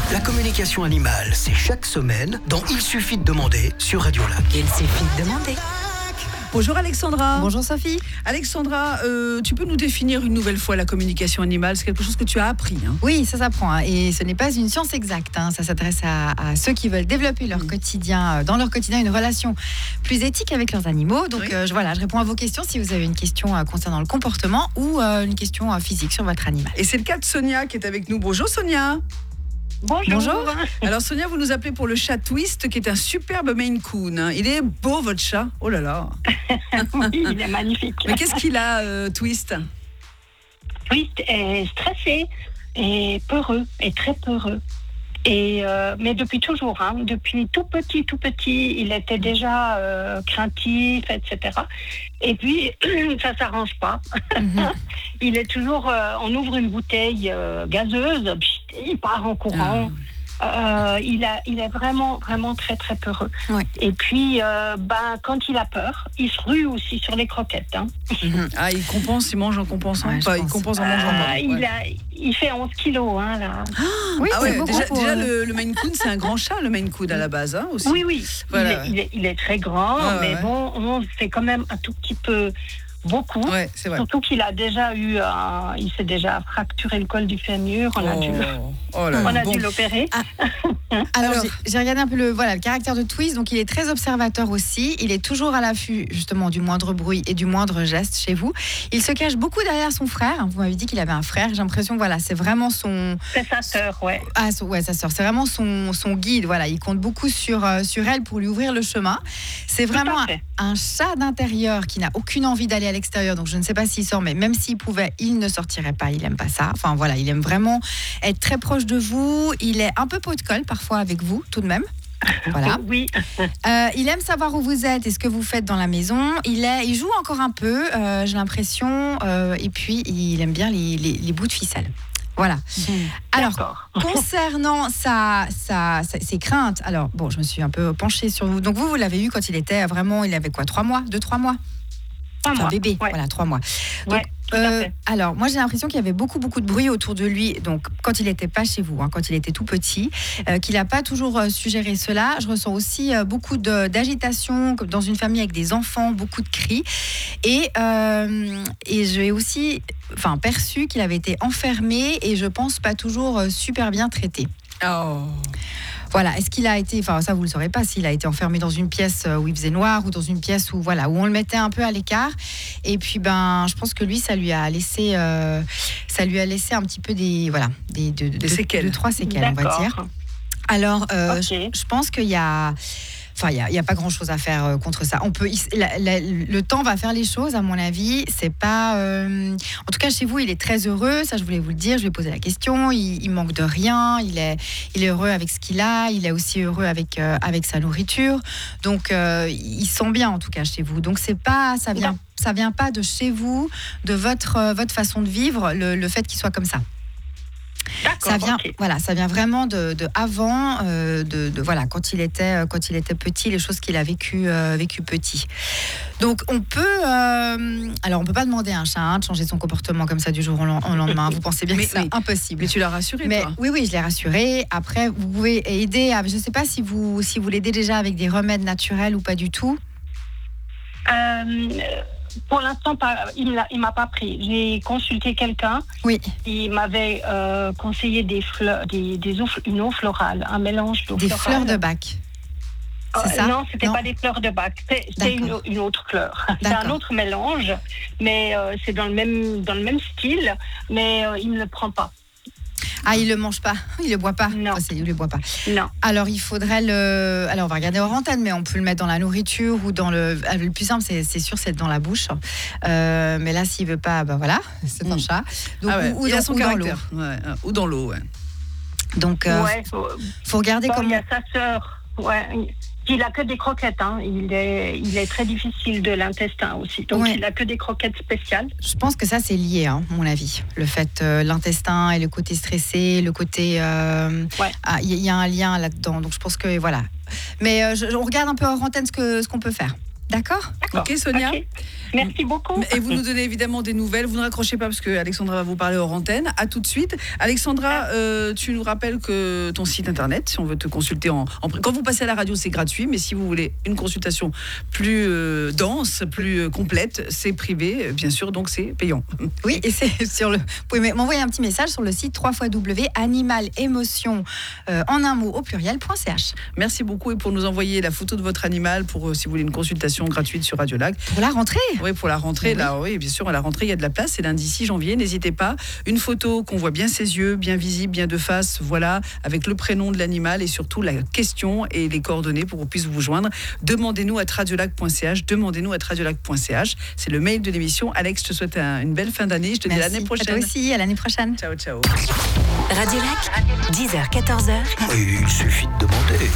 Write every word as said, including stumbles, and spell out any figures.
La communication animale, c'est chaque semaine dans Il suffit de demander sur Radio Lac. Il suffit de demander. Bonjour Alexandra. Bonjour Sophie. Alexandra, euh, tu peux nous définir une nouvelle fois la communication animale? C'est quelque chose que tu as appris. Hein. Oui, ça s'apprend. Hein. Et ce n'est pas une science exacte. Hein. Ça s'adresse à, à ceux qui veulent développer leur mmh. quotidien, dans leur quotidien, une relation plus éthique avec leurs animaux. Donc oui. euh, je, voilà, je réponds à vos questions si vous avez une question euh, concernant le comportement ou euh, une question euh, physique sur votre animal. Et c'est le cas de Sonia qui est avec nous. Bonjour Sonia. Bonjour. Bonjour. Alors Sonia, vous nous appelez pour le chat Twist, qui est un superbe Maine Coon. Il est beau votre chat. Oh là là. Oui, il est magnifique. Mais qu'est-ce qu'il a, euh, Twist? Twist est stressé et peureux, et très peureux. Et euh, mais depuis toujours, hein, depuis tout petit, tout petit, il était déjà euh, craintif, et cetera. Et puis ça s'arrange pas. Mm-hmm. Il est toujours, euh, on ouvre une bouteille euh, gazeuse, il part en courant. Ah. Euh, il a, il est vraiment, vraiment très, très peureux. Oui. Et puis, euh, ben, quand il a peur, il se rue aussi sur les croquettes. Hein. Mm-hmm. Ah, il compense, il mange en compensant. Ouais, pas, il compense en mangeant. Ah, ouais. il, a, il fait onze kilos, hein, là. Ah, oui, ah ouais, déjà, déjà le, le Maine Coon, c'est un grand chat, le Maine Coon à la base, hein, aussi. Oui, oui. Voilà. Il, est, il, est, il est très grand, ah, mais ouais. bon, on fait quand même un tout petit peu. Beaucoup, ouais, c'est vrai. Surtout qu'il a déjà eu, un, il s'est déjà fracturé le col du fémur, on oh. a dû, oh là, on a bon. dû l'opérer. Ah. Alors, Alors j'ai, j'ai regardé un peu le, voilà, le caractère de Twist, donc il est très observateur aussi, il est toujours à l'affût justement du moindre bruit et du moindre geste chez vous. Il se cache beaucoup derrière son frère, vous m'avez dit qu'il avait un frère, j'ai l'impression que voilà, c'est vraiment son... C'est sa sœur, ouais. Ah, son, ouais, sa sœur, c'est vraiment son, son guide, voilà, il compte beaucoup sur, euh, sur elle pour lui ouvrir le chemin. C'est vraiment un, un chat d'intérieur qui n'a aucune envie d'aller à l'extérieur, donc je ne sais pas s'il sort, mais même s'il pouvait, il ne sortirait pas, il n'aime pas ça. Enfin voilà, il aime vraiment être très proche de vous, il est un peu pot de colle parfois avec vous, tout de même. Voilà. Oui. Euh, il aime savoir où vous êtes et ce que vous faites dans la maison. Il, est, il joue encore un peu, euh, j'ai l'impression, euh, et puis il aime bien les, les, les bouts de ficelle. Voilà. Mmh. Alors, D'accord. concernant sa, sa, sa, ses craintes, alors, bon, je me suis un peu penchée sur vous. Donc, vous, vous l'avez eu quand il était vraiment, il avait quoi, trois mois, deux, trois mois Trois enfin, mois. bébé, ouais. voilà, trois mois. Donc, ouais. Euh, alors, moi, j'ai l'impression qu'il y avait beaucoup, beaucoup de bruit autour de lui. Donc, quand il n'était pas chez vous, hein, quand il était tout petit, euh, qu'il n'a pas toujours euh, su gérer cela. Je ressens aussi euh, beaucoup de, d'agitation dans une famille avec des enfants, beaucoup de cris. Et, euh, et j'ai aussi, enfin, perçu qu'il avait été enfermé et je pense pas toujours euh, super bien traité. Oh. Voilà, est-ce qu'il a été, enfin ça vous le saurez pas, s'il a été enfermé dans une pièce où il faisait noir ou dans une pièce où voilà où on le mettait un peu à l'écart. Et puis ben, je pense que lui ça lui a laissé, euh, ça lui a laissé un petit peu des voilà des de, de, des séquelles, de, de trois séquelles D'accord. on va dire. Alors euh, okay. je, je pense qu'il y a Enfin, il n'y a, a pas grand-chose à faire euh, contre ça. On peut, il, la, la, le temps va faire les choses, à mon avis. C'est pas, euh... En tout cas, chez vous, il est très heureux. Ça, je voulais vous le dire. Je lui ai posé la question. Il, il manque de rien. Il est, il est heureux avec ce qu'il a. Il est aussi heureux avec, euh, avec sa nourriture. Donc, euh, il sent bien, en tout cas, chez vous. Donc, c'est pas, ça vient, ouais. ça vient pas de chez vous, de votre, euh, votre façon de vivre, le, le fait qu'il soit comme ça. D'accord, ça vient, okay. voilà, ça vient vraiment de, de avant, euh, de, de voilà, quand il était, quand il était petit, les choses qu'il a vécues, euh, vécues petit. Donc on peut, euh, alors on peut pas demander à un chat hein, de changer son comportement comme ça du jour au lendemain. Vous pensez bien mais, que c'est mais, impossible. Mais tu l'as rassuré, mais, toi. Oui, oui, je l'ai rassuré. Après, vous pouvez aider. À, je sais pas si vous, si vous l'aidez déjà avec des remèdes naturels ou pas du tout. Euh... Pour l'instant, pas, il ne m'a pas pris. J'ai consulté quelqu'un. Oui. Il m'avait euh, conseillé des fleurs, des, des eaux, une eau florale, un mélange d'eau des florale. Des fleurs de bac. C'est euh, ça non, c'était non. pas des fleurs de bac. C'est, c'est une, une autre fleur. D'accord. C'est un autre mélange, mais euh, c'est dans le même dans le même style, mais euh, il ne le prend pas. Ah, il le mange pas, il le boit pas. Non, enfin, il le boit pas. Non. Alors il faudrait le. Alors on va regarder hors antenne, mais on peut le mettre dans la nourriture ou dans le. Le plus simple, c'est, c'est sûr, c'est dans la bouche. Euh, mais là, s'il veut pas, ben voilà, c'est un mmh. chat. Donc, ah ouais, ou, ou, dans, son ou dans l'eau. Ouais, ou dans l'eau, ouais. Donc, euh, ouais, faut, faut regarder bon, comment. Il y a sa sœur. Ouais. Il a que des croquettes, hein. il, est, il est très difficile de l'intestin aussi, donc ouais. il a que des croquettes spéciales. Je pense que ça c'est lié, hein, à mon avis, le fait euh, l'intestin et le côté stressé, le côté, il euh, ouais. ah, y, y a un lien là-dedans, donc je pense que voilà. Mais euh, je, on regarde un peu hors antenne ce que ce qu'on peut faire. D'accord ? Ok, Sonia. Ok. Merci beaucoup. Et vous nous donnez évidemment des nouvelles. Vous ne raccrochez pas parce que Alexandra va vous parler hors antenne. À tout de suite. Alexandra, euh, tu nous rappelles que ton site internet, si on veut te consulter en, en quand vous passez à la radio, c'est gratuit, mais si vous voulez une consultation plus euh, dense, plus euh, complète, c'est privé, bien sûr, donc c'est payant. Oui, et c'est sur le. Vous pouvez m'envoyer un petit message sur le site w w w point animal émotion euh, en un mot au pluriel point c h. Merci beaucoup et pour nous envoyer la photo de votre animal pour euh, si vous voulez une consultation gratuite sur Radio Lac. Pour la rentrée. Oui, pour la rentrée, Oui. là, oui, bien sûr, à la rentrée, il y a de la place. C'est lundi six janvier, n'hésitez pas. Une photo qu'on voit bien ses yeux, bien visible, bien de face, voilà, avec le prénom de l'animal et surtout la question et les coordonnées pour qu'on puisse vous joindre. Demandez-nous à radiolac point c h, demandez-nous à radiolac point c h. C'est le mail de l'émission. Alex, je te souhaite un- une belle fin d'année. Je te dis à Merci. l'année À prochaine. toi aussi, à l'année prochaine. Ciao, ciao. Radio Lac, dix heures quatorze heures. Et il suffit de demander.